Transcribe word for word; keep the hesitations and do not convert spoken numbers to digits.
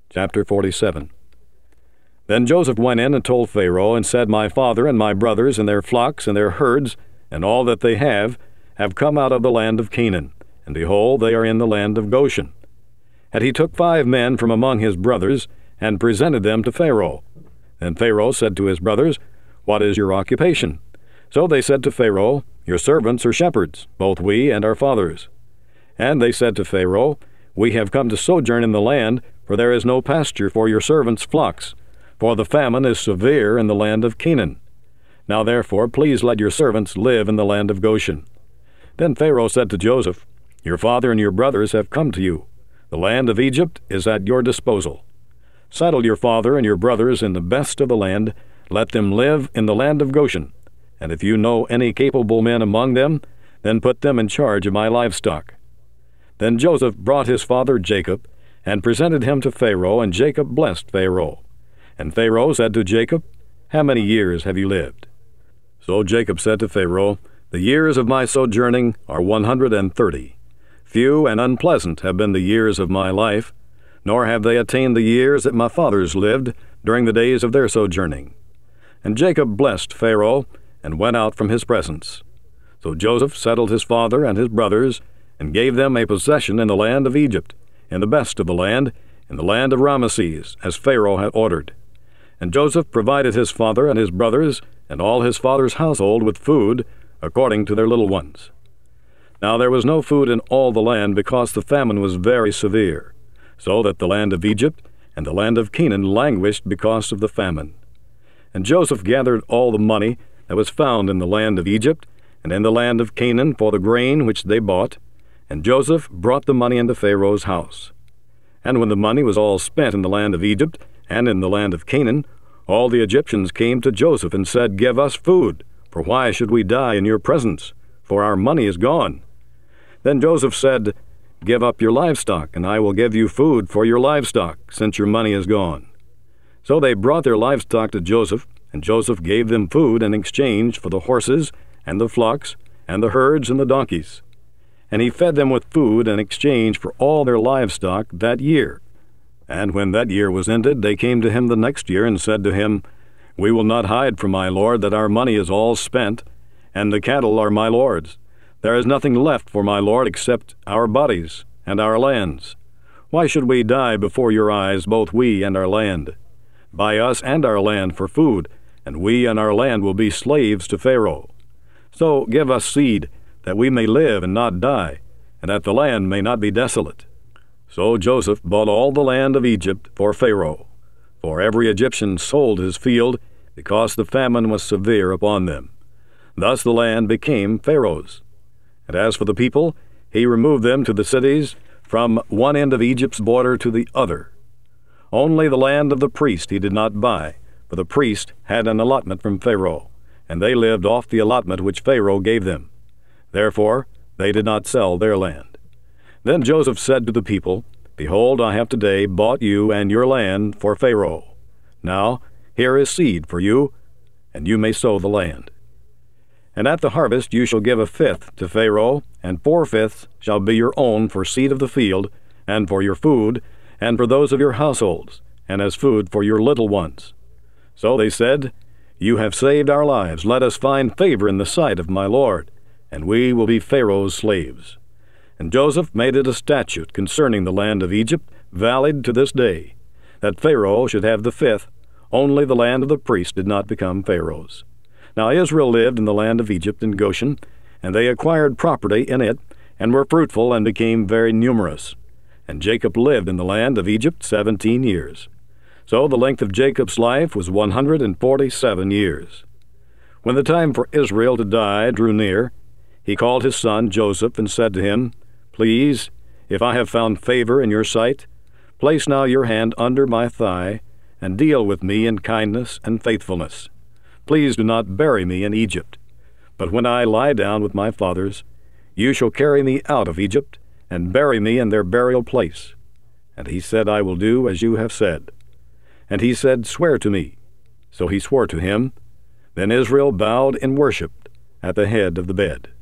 Chapter forty-seven. Then Joseph went in and told Pharaoh, and said, My father and my brothers and their flocks and their herds and all that they have have come out of the land of Canaan, and behold, they are in the land of Goshen. And he took five men from among his brothers, and presented them to Pharaoh. Then Pharaoh said to his brothers, What is your occupation? So they said to Pharaoh, Your servants are shepherds, both we and our fathers. And they said to Pharaoh, We have come to sojourn in the land, for there is no pasture for your servants' flocks, for the famine is severe in the land of Canaan. Now therefore please let your servants live in the land of Goshen. Then Pharaoh said to Joseph, Your father and your brothers have come to you. The land of Egypt is at your disposal. Settle your father and your brothers in the best of the land. Let them live in the land of Goshen. And if you know any capable men among them, then put them in charge of my livestock. Then Joseph brought his father Jacob, and presented him to Pharaoh, and Jacob blessed Pharaoh. And Pharaoh said to Jacob, How many years have you lived? So Jacob said to Pharaoh, The years of my sojourning are one hundred and thirty. Few and unpleasant have been the years of my life, nor have they attained the years that my fathers lived during the days of their sojourning. And Jacob blessed Pharaoh, and went out from his presence. So Joseph settled his father and his brothers, and gave them a possession in the land of Egypt, in the best of the land, in the land of Ramesses, as Pharaoh had ordered. And Joseph provided his father and his brothers and all his father's household with food, according to their little ones. Now there was no food in all the land, because the famine was very severe, so that the land of Egypt and the land of Canaan languished because of the famine. And Joseph gathered all the money that was found in the land of Egypt and in the land of Canaan for the grain which they bought, and Joseph brought the money into Pharaoh's house. And when the money was all spent in the land of Egypt and in the land of Canaan, all the Egyptians came to Joseph and said, Give us food, for why should we die in your presence? For our money is gone. Then Joseph said, Give up your livestock, and I will give you food for your livestock, since your money is gone. So they brought their livestock to Joseph, and Joseph gave them food in exchange for the horses and the flocks and the herds and the donkeys. And he fed them with food in exchange for all their livestock that year. And when that year was ended, they came to him the next year and said to him, We will not hide from my lord that our money is all spent, and the cattle are my lord's. There is nothing left for my lord except our bodies and our lands. Why should we die before your eyes, both we and our land? Buy us and our land for food, and we and our land will be slaves to Pharaoh. So give us seed, that we may live and not die, and that the land may not be desolate. So Joseph bought all the land of Egypt for Pharaoh, for every Egyptian sold his field, because the famine was severe upon them. Thus the land became Pharaoh's. And as for the people, he removed them to the cities, from one end of Egypt's border to the other. Only the land of the priest he did not buy, for the priest had an allotment from Pharaoh, and they lived off the allotment which Pharaoh gave them. Therefore they did not sell their land. Then Joseph said to the people, Behold, I have today bought you and your land for Pharaoh. Now here is seed for you, and you may sow the land. And at the harvest you shall give a fifth to Pharaoh, and four-fifths shall be your own for seed of the field, and for your food, and for those of your households, and as food for your little ones. So they said, You have saved our lives. Let us find favor in the sight of my lord, and we will be Pharaoh's slaves. And Joseph made it a statute concerning the land of Egypt, valid to this day, that Pharaoh should have the fifth, only the land of the priest did not become Pharaoh's. Now Israel lived in the land of Egypt in Goshen, and they acquired property in it, and were fruitful, and became very numerous. And Jacob lived in the land of Egypt seventeen years. So the length of Jacob's life was one hundred and forty-seven years. When the time for Israel to die drew near, he called his son Joseph, and said to him, Please, if I have found favor in your sight, place now your hand under my thigh, and deal with me in kindness and faithfulness. Please do not bury me in Egypt. But when I lie down with my fathers, you shall carry me out of Egypt, and bury me in their burial place. And he said, I will do as you have said. And he said, Swear to me. So he swore to him. Then Israel bowed and worshipped at the head of the bed.